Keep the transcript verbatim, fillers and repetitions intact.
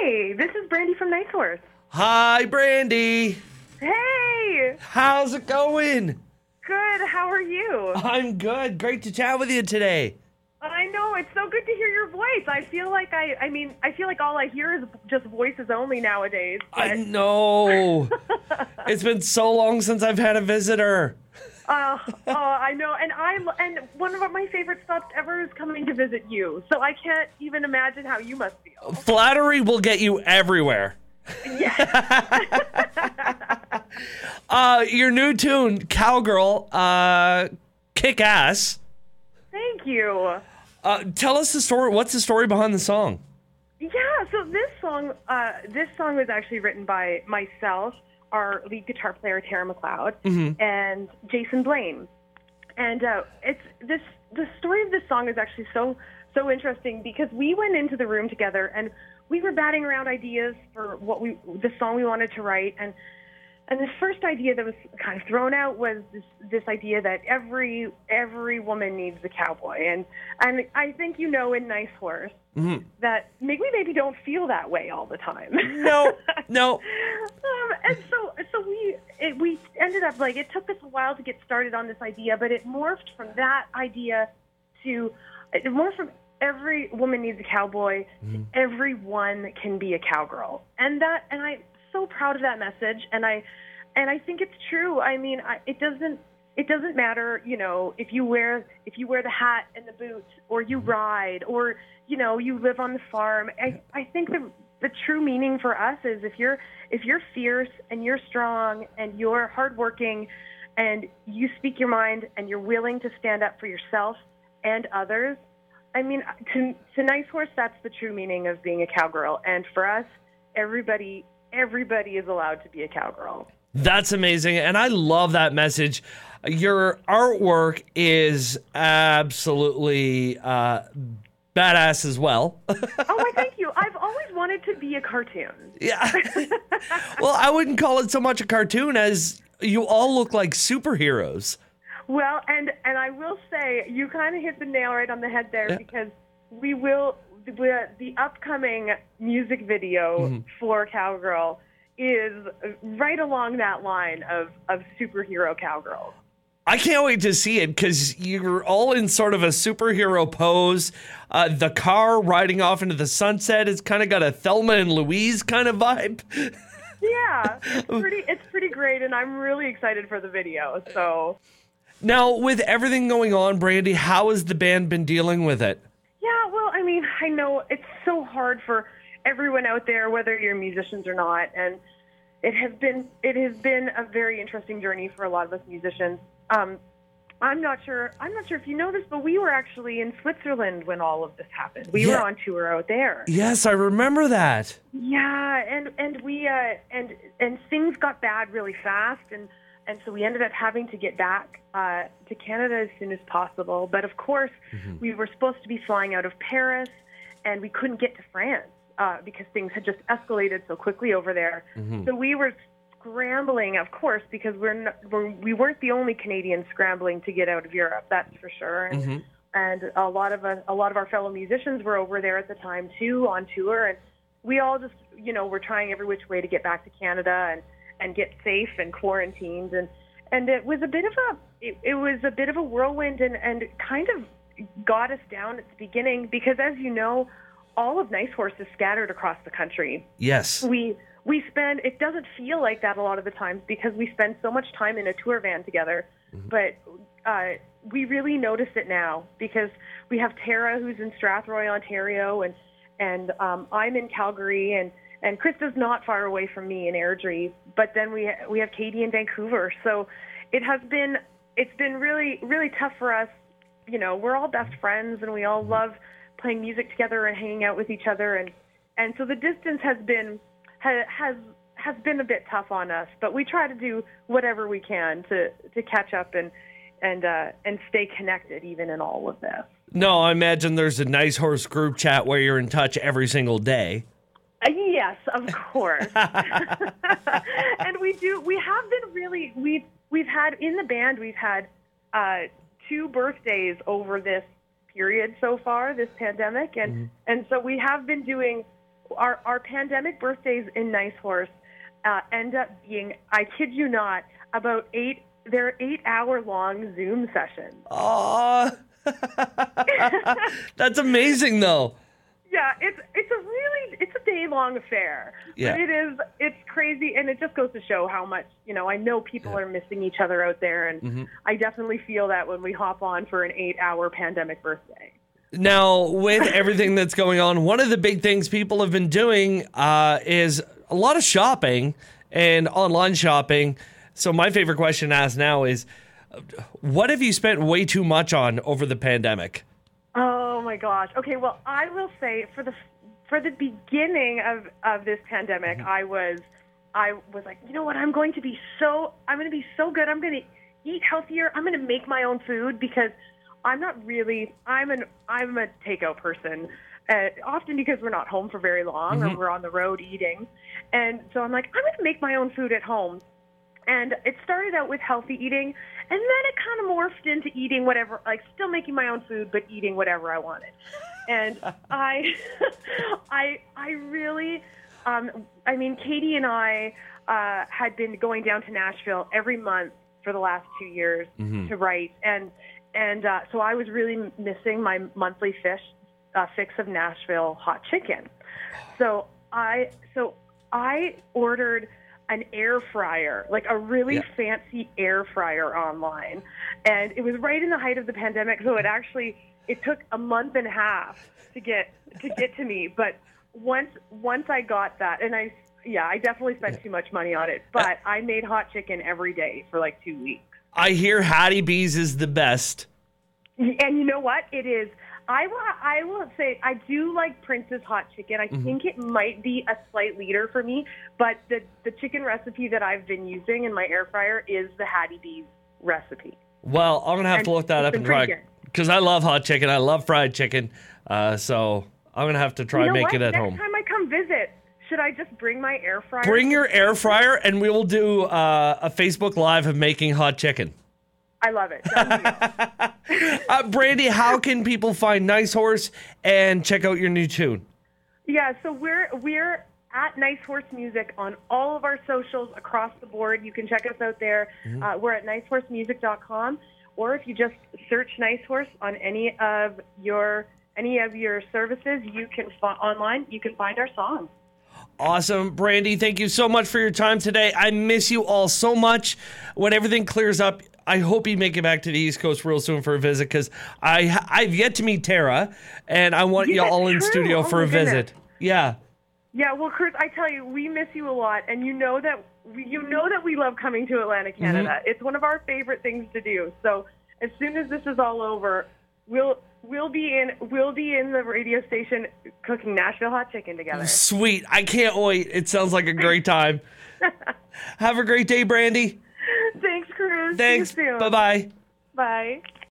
Hey, this is Brandy from Nice Horse. Hi, Brandy. Hey! How's it going? Good, how are you? I'm good. Great to chat with you today. I know, it's so good to hear your voice. I feel like I, I mean, I feel like all I hear is just voices only nowadays. But... I know. It's been so long since I've had a visitor. Uh, oh, I know, and I'm, and one of my favorite stops ever is coming to visit you. So I can't even imagine how you must feel. Flattery will get you everywhere. Yes. uh, your new tune, Cowgirl, uh, kick ass. Thank you. Uh, tell us the story. What's the story behind the song? Yeah, so this song, uh, this song was actually written by myself, our lead guitar player Tara McLeod, Mm-hmm. and Jason Blaine. And uh, it's this. The story of this song is actually so so interesting because we went into the room together and we were batting around ideas for what we the song we wanted to write, and and the first idea that was kind of thrown out was this this idea that every every woman needs a cowboy, and and I think you know in Nice Horse Mm-hmm. that maybe we maybe don't feel that way all the time. No, no. Um, and so, so we it, we ended up like it took us a while to get started on this idea, but it morphed from that idea to it morphed from every woman needs a cowboy. Mm-hmm. To everyone can be a cowgirl, and that and I'm so proud of that message, and I and I think it's true. I mean, I, it doesn't. It doesn't matter, you know, if you wear if you wear the hat and the boots, or you ride, or you know, you live on the farm. I, I think the the true meaning for us is if you're if you're fierce and you're strong and you're hardworking, and you speak your mind and you're willing to stand up for yourself and others. I mean, to to Nice Horse, that's the true meaning of being a cowgirl. And for us, everybody everybody is allowed to be a cowgirl. That's amazing, and I love that message. Your artwork is absolutely uh, badass as well. Oh, I thank you. I've always wanted to be a cartoon. Yeah. Well, I wouldn't call it so much a cartoon as you all look like superheroes. Well, and and I will say you kind of hit the nail right on the head there, Yeah. because we will the, the upcoming music video Mm-hmm. for Cowgirl is right along that line of of superhero cowgirls. I can't wait to see it because you're all in sort of a superhero pose. Uh, the car riding off into the sunset has kind of got a Thelma and Louise kind of vibe. Yeah, it's pretty it's pretty great, and I'm really excited for the video. So Now, with everything going on, Brandy, how has the band been dealing with it? yeah, well, I mean, I know it's so hard for everyone out there, whether you're musicians or not, and it has been it has been a very interesting journey for a lot of us musicians. Um, I'm not sure. I'm not sure if you know this, but we were actually in Switzerland when all of this happened. We Yeah. were on tour out there. Yes, I remember that. Yeah, and and we uh, and and things got bad really fast, and and so we ended up having to get back uh, to Canada as soon as possible. But of course, Mm-hmm. we were supposed to be flying out of Paris, and we couldn't get to France uh, because things had just escalated so quickly over there. Mm-hmm. So we were scrambling, of course, because we're, not, we're we weren't the only Canadians scrambling to get out of Europe. That's for sure. And, Mm-hmm. and a lot of us, a lot of our fellow musicians were over there at the time too, on tour, and we all just, you know, were trying every which way to get back to Canada and, and get safe and quarantined, and and it was a bit of a it, it was a bit of a whirlwind, and, and kind of got us down at the beginning because, as you know, all of Nice Horse is scattered across the country. Yes. We we spend it doesn't feel like that a lot of the times because we spend so much time in a tour van together, Mm-hmm. but uh, we really notice it now because we have Tara who's in Strathroy, Ontario, and and um, I'm in Calgary, and and Krista's not far away from me in Airdrie, but then we we have Katie in Vancouver. So it has been it's been really really tough for us. You know, we're all best friends, and we all love playing music together and hanging out with each other, and and so the distance has been ha, has has been a bit tough on us, but we try to do whatever we can to to catch up and and uh, and stay connected even in all of this. No, I imagine there's a Nice Horse group chat where you're in touch every single day. Uh, yes, of course. And we do. We have been really. We've we've had in the band. We've had uh, two birthdays over this period so far, this pandemic, and Mm-hmm. and so we have been doing our our pandemic birthdays in Nice Horse uh, end up being, I kid you not, about eight. They're eight hour long Zoom sessions. Oh, that's amazing, though. Yeah, it's it's a really it's a day long affair. Yeah. But it is it's crazy, and it just goes to show how much, you know, I know people Yeah. are missing each other out there, and Mm-hmm. I definitely feel that when we hop on for an eight hour pandemic birthday. Now, with everything that's going on, one of the big things people have been doing uh, is a lot of shopping and online shopping. So my favorite question to ask now is, what have you spent way too much on over the pandemic? Oh my gosh. Okay, well, I will say for the for the beginning of, of this pandemic, I was I was like, you know what? I'm going to be so I'm going to be so good. I'm going to eat healthier. I'm going to make my own food because I'm not really I'm an I'm a takeout person. Uh, often because we're not home for very long Mm-hmm. or we're on the road eating. And so I'm like, I'm going to make my own food at home. And it started out with healthy eating, and then it kind of morphed into eating whatever, like still making my own food, but eating whatever I wanted. And I, I, I really, um, I mean, Katie and I uh, had been going down to Nashville every month for the last two years Mm-hmm. to write, and and uh, so I was really missing my monthly fish uh, fix of Nashville hot chicken. So I, so I ordered an air fryer, like a really Yeah. fancy air fryer online. And it was right in the height of the pandemic, so it actually, it took a month and a half to get to get to me. But once once I got that, and I, yeah, I definitely spent too much money on it, but I made hot chicken every day for like two weeks. I hear Hattie B's is the best. And you know what? It is. I will, I will say I do like Prince's hot chicken. I Mm-hmm. think it might be a slight leader for me, but the the chicken recipe that I've been using in my air fryer is the Hattie B's recipe. Well, I'm gonna have to And look that it's up been and try pretty good. because I love hot chicken. I love fried chicken. Uh, so I'm gonna have to try You know make what? it at Next home. time I come visit, should I just bring my air fryer? Bring your air fryer, and we will do uh, a Facebook Live of making hot chicken. I love it. Done deal. Uh, Brandy, how can people find Nice Horse and check out your new tune? Yeah, so we're we're at Nice Horse Music on all of our socials across the board. You can check us out there. Mm-hmm. Uh, we're at nice horse music dot com, or if you just search Nice Horse on any of your any of your services, you can fi- online. You can find our songs. Awesome. Brandy, thank you so much for your time today. I miss you all so much. When everything clears up, I hope you make it back to the East Coast real soon for a visit because I I've yet to meet Tara, and I want you Yeah, all in true. studio Oh for my a visit. goodness. Yeah. Yeah, well, Chris, I tell you, we miss you a lot, and you know that we, you know that we love coming to Atlantic, Canada. Mm-hmm. It's one of our favorite things to do. So as soon as this is all over, we'll we'll be in we'll be in the radio station cooking Nashville hot chicken together. Sweet. I can't wait. It sounds like a great time. Have a great day, Brandy. Thanks, Cruz. Thanks. See you soon. Bye-bye. Bye.